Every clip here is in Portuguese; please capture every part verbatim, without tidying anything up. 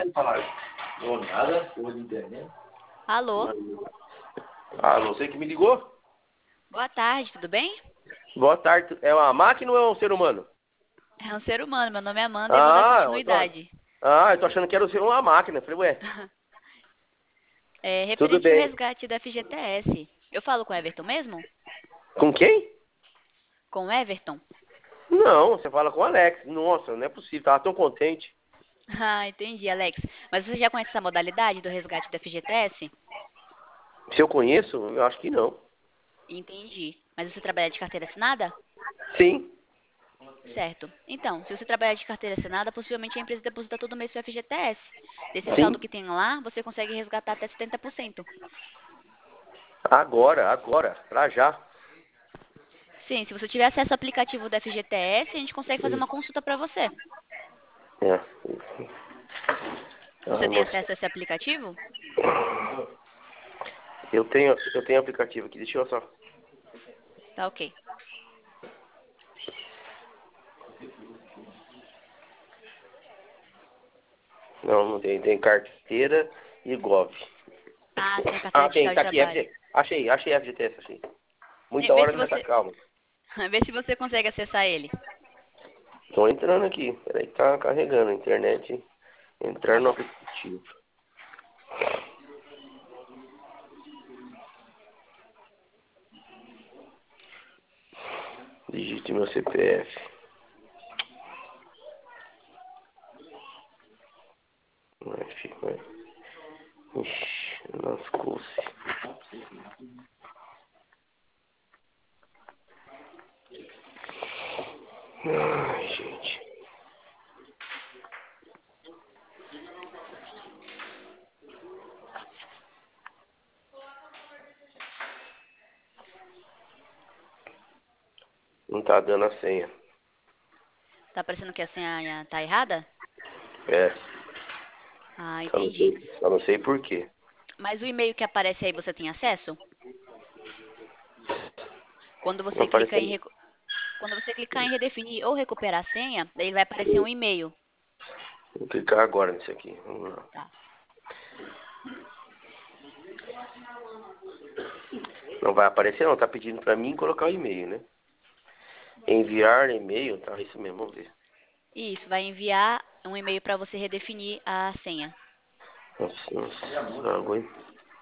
Não, nada, porra de internet. Alô? Ah, não sei que me ligou. Boa tarde, tudo bem? Boa tarde. É uma máquina ou é um ser humano? É um ser humano, meu nome é Amanda e eu vou dar Ah, eu tô, continuidade. ah, eu tô achando que era ser uma máquina. Eu falei, ué, É tudo referente ao bem. resgate da F G T S. Eu falo com o Everton mesmo? Com quem? Com o Everton? Não, você fala com o Alex. Nossa, não é possível. Tava tão contente. Ah, entendi, Alex. Mas você já conhece essa modalidade do resgate da F G T S? Se eu conheço, eu acho que não. Entendi. Mas você trabalha de carteira assinada? Sim. Certo. Então, se você trabalhar de carteira assinada, possivelmente a empresa deposita todo mês seu F G T S. Desse saldo Sim. que tem lá, você consegue resgatar até setenta por cento. Agora, agora, pra já. Sim, se você tiver acesso ao aplicativo da F G T S, a gente consegue fazer uma consulta para você. É. Você Ai, tem moça. acesso a esse aplicativo? Eu tenho, eu tenho aplicativo aqui. Deixa eu só. Tá ok. Não, não tem. Tem carteira e Gov. Ah, sim, a carteira Ah, tem. digital de Tá aqui. trabalho. F G. Achei, achei F G T S, achei. Sim, Muita vê hora se nessa você, calma. vê se você consegue acessar ele. Tô entrando aqui. Peraí, tá carregando a internet. Tá Entrar no bom. aplicativo. Digite meu C P F. Vai, filho, vai. Ixi, lascou-se. Ai, gente. Não tá dando a senha. Tá parecendo que a senha tá errada? É, Ah, só não entendi. sei, só não sei por quê. Mas o e-mail que aparece aí você tem acesso? Quando Não você clica em apareceu. recu- quando você clicar em redefinir ou recuperar a senha, daí vai aparecer um e-mail. Vou clicar agora nisso aqui. Vamos lá. Tá. Não vai aparecer não, tá pedindo pra mim colocar o e-mail, né? Enviar e-mail, tá, isso mesmo, vamos ver. Isso, vai enviar um e-mail para você redefinir a senha. Nossa, nossa, água, hein?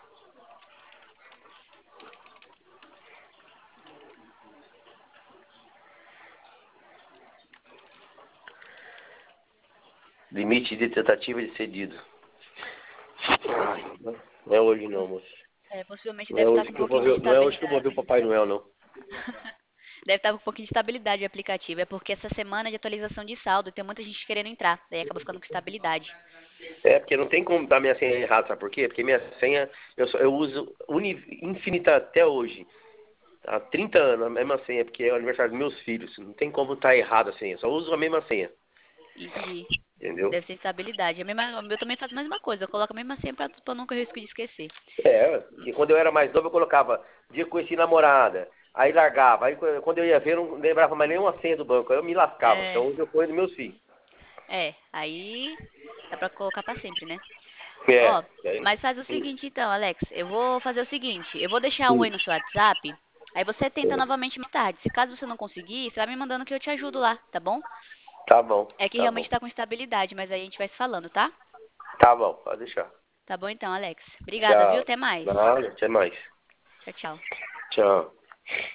Limite de tentativa de cedido. Possi- Ai, não é hoje não, moço. é, possivelmente Não é deve estar hoje com um que eu vou pouquinho de ver, não é hoje que eu vou ver o estabilidade. Papai Noel, não. Deve estar com um pouquinho de estabilidade o aplicativo. É porque essa semana é de atualização de saldo e tem muita gente querendo entrar. Daí acaba ficando com estabilidade. É, porque não tem como dar minha senha errada, sabe por quê? Porque minha senha, eu, só, eu uso uni, infinita até hoje. Há trinta anos, a mesma senha, porque é o aniversário dos meus filhos. Não tem como estar errada a senha, só uso a mesma senha. Entendi. Entendeu? Deve ser estabilidade. A mesma, o meu também faz a mesma coisa. Eu coloco a mesma senha pra, pra nunca risco de esquecer. É, porque quando eu era mais novo eu colocava dia que conheci namorada, aí largava, aí quando eu ia ver eu não lembrava mais nenhuma senha do banco, aí eu me lascava. É, Então hoje eu ponho nos meus filhos. é. Aí dá pra colocar pra sempre, né? É, Ó, aí, mas faz o hum, seguinte então, Alex. Eu vou fazer o seguinte. Eu vou deixar um hum, oi no seu WhatsApp. Aí você tenta hum. novamente mais tarde. Se caso você não conseguir, você vai me mandando que eu te ajudo lá, tá bom? Tá bom, É que tá realmente bom. tá com estabilidade, mas aí a gente vai se falando, tá? Tá bom, pode deixar. Tá bom então, Alex. Obrigada, viu? Tchau. Até mais. Nada, até mais. Tchau, tchau. Tchau.